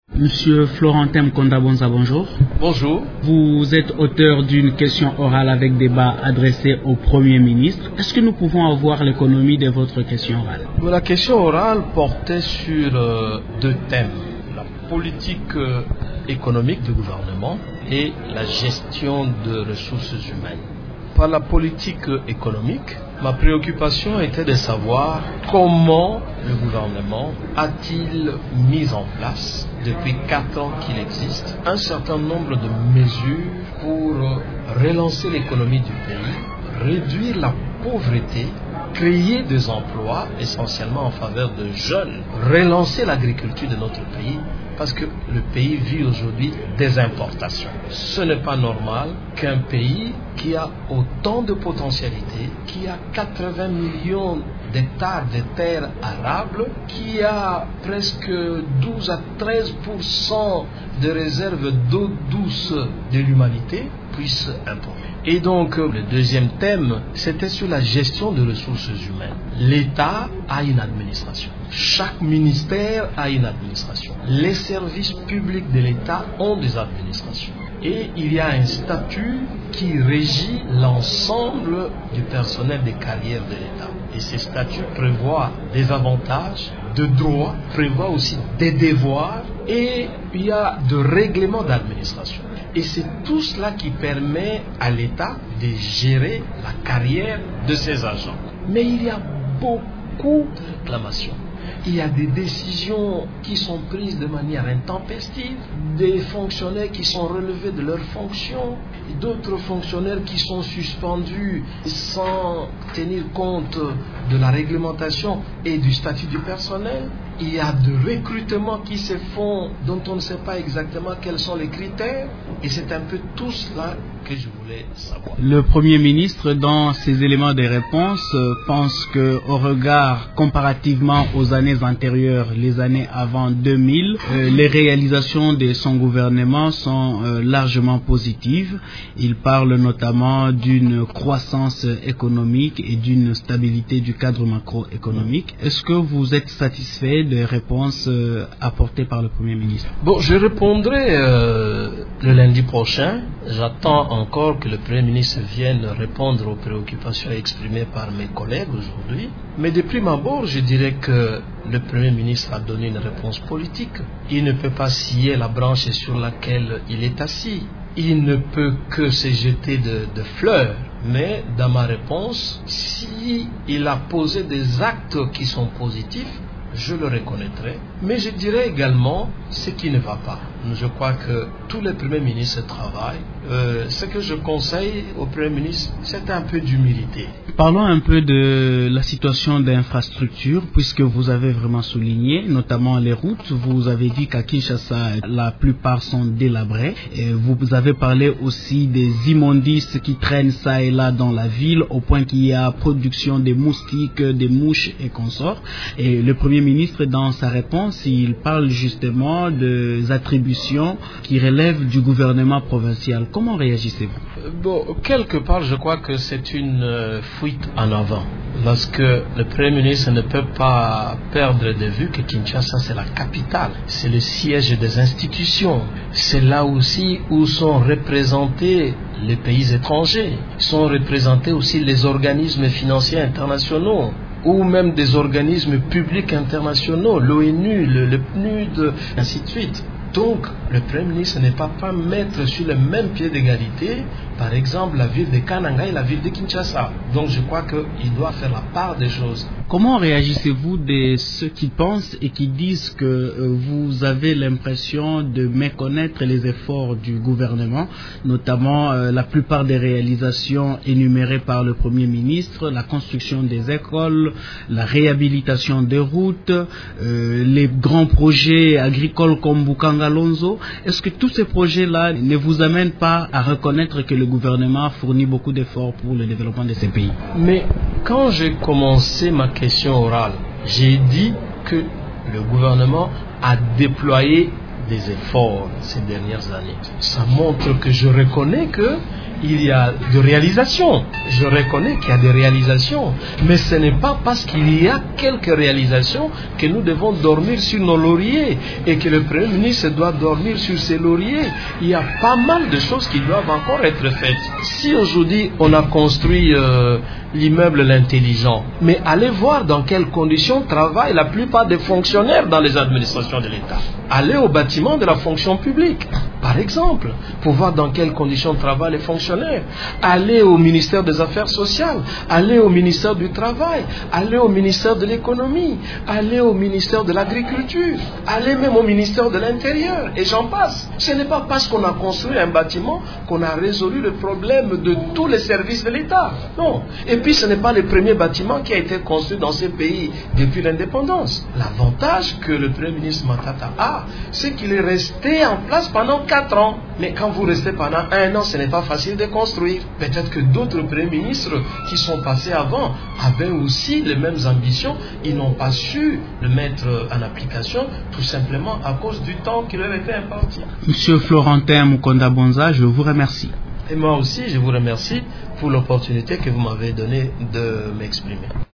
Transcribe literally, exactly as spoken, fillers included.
Monsieur Florentin Mkonda-Bonza, bonjour. Bonjour. Vous êtes auteur d'une question orale avec débat adressée au Premier ministre. Est-ce que nous pouvons avoir l'économie de votre question orale? La question orale portait sur euh, deux thèmes. La politique euh, économique du gouvernement et la gestion de ressources humaines. Par la politique euh, économique, ma préoccupation était de savoir comment le gouvernement a-t-il mis en place, depuis quatre ans qu'il existe, un certain nombre de mesures pour relancer l'économie du pays, réduire la pauvreté, créer des emplois essentiellement en faveur de jeunes, relancer l'agriculture de notre pays, parce que le pays vit aujourd'hui des importations. Ce n'est pas normal qu'un pays qui a autant de potentialités, qui a quatre-vingts millions d'hectares de terres arables, qui a presque douze à treize pour cent de réserves d'eau douce de l'humanité, puisse importer. Et donc, le deuxième thème, c'était sur la gestion des ressources humaines. L'État a une administration. Chaque ministère a une administration. Les services publics de l'État ont des administrations. Et il y a un statut qui régit l'ensemble du personnel des carrières de l'État. Et ces statuts prévoient des avantages, de droits, prévoient aussi des devoirs, et il y a de règlements d'administration. Et c'est tout cela qui permet à l'État de gérer la carrière de ses agents. Mais il y a beaucoup de réclamations. Il y a des décisions qui sont prises de manière intempestive, des fonctionnaires qui sont relevés de leurs fonctions, d'autres fonctionnaires qui sont suspendus sans tenir compte de la réglementation et du statut du personnel. Il y a de recrutements qui se font dont on ne sait pas exactement quels sont les critères. Et c'est un peu tout cela que je voulais savoir. Le Premier ministre, dans ses éléments de réponse, pense qu'au regard, comparativement aux années antérieures, les années avant deux mille, euh, les réalisations de son gouvernement sont euh, largement positives. Il parle notamment d'une croissance économique et d'une stabilité du cadre macroéconomique. Est-ce que vous êtes satisfait des réponses euh, apportées par le Premier ministre? Bon, je répondrai euh, le lundi prochain. J'attends encore que le Premier ministre vienne répondre aux préoccupations exprimées par mes collègues aujourd'hui. Mais de prime abord, je dirais que le Premier ministre a donné une réponse politique. Il ne peut pas scier la branche sur laquelle il est assis. Il ne peut que se jeter de, de fleurs. Mais dans ma réponse, si il a posé des actes qui sont positifs, je le reconnaîtrai. Mais je dirais également ce qui ne va pas. Je crois que tous les premiers ministres travaillent. Euh, ce que je conseille au Premier ministre, c'est un peu d'humilité. Parlons un peu de la situation d'infrastructure, puisque vous avez vraiment souligné, notamment les routes. Vous avez dit qu'à Kinshasa, la plupart sont délabrées. Et vous avez parlé aussi des immondices qui traînent ça et là dans la ville, au point qu'il y a production des moustiques, des mouches et consorts. Et le Premier ministre, dans sa réponse, il parle justement des attributions qui relèvent du gouvernement provincial. Comment réagissez-vous? Bon, quelque part, je crois que c'est une euh, fuite en avant. Parce que le Premier ministre ne peut pas perdre de vue que Kinshasa, c'est la capitale. C'est le siège des institutions. C'est là aussi où sont représentés les pays étrangers. Sont représentés aussi les organismes financiers internationaux, ou même des organismes publics internationaux, l'ONU, le, le P N U D, ainsi de suite. Donc, le Premier ministre n'est pas pas mettre sur le même pied d'égalité, par exemple, la ville de Kananga et la ville de Kinshasa. Donc, je crois qu'il doit faire la part des choses. Comment réagissez-vous de ceux qui pensent et qui disent que euh, vous avez l'impression de méconnaître les efforts du gouvernement, notamment euh, la plupart des réalisations énumérées par le Premier ministre, la construction des écoles, la réhabilitation des routes, euh, les grands projets agricoles comme Bukanga Lonzo? Est-ce que tous ces projets-là ne vous amènent pas à reconnaître que le gouvernement fournit beaucoup d'efforts pour le développement de ces pays? Mais quand j'ai commencé ma question orale, j'ai dit que le gouvernement a déployé des efforts ces dernières années. Ça montre que je reconnais que il y a de réalisations. Je reconnais qu'il y a des réalisations. Mais ce n'est pas parce qu'il y a quelques réalisations que nous devons dormir sur nos lauriers et que le Premier ministre doit dormir sur ses lauriers. Il y a pas mal de choses qui doivent encore être faites. Si aujourd'hui on a construit euh, l'immeuble L'Intelligent, mais allez voir dans quelles conditions travaillent la plupart des fonctionnaires dans les administrations de l'État. Allez au bâtiment de la fonction publique, par exemple, pour voir dans quelles conditions travaillent les fonctionnaires. Allez au ministère des Affaires sociales, allez au ministère du Travail, allez au ministère de l'Économie, allez au ministère de l'Agriculture, allez même au ministère de l'Intérieur, et j'en passe. Ce n'est pas parce qu'on a construit un bâtiment qu'on a résolu le problème de tous les services de l'État. Non. Et puis ce n'est pas le premier bâtiment qui a été construit dans ces pays depuis l'indépendance. L'avantage que le Premier ministre Matata a, c'est qu'il est resté en place pendant quatre ans. Mais quand vous restez pendant un an, ce n'est pas facile de construire. Peut-être que d'autres premiers ministres qui sont passés avant avaient aussi les mêmes ambitions. Ils n'ont pas su le mettre en application, tout simplement à cause du temps qui leur était imparti. Monsieur Florentin Mukonda Bonza, je vous remercie. Et moi aussi, je vous remercie pour l'opportunité que vous m'avez donnée de m'exprimer.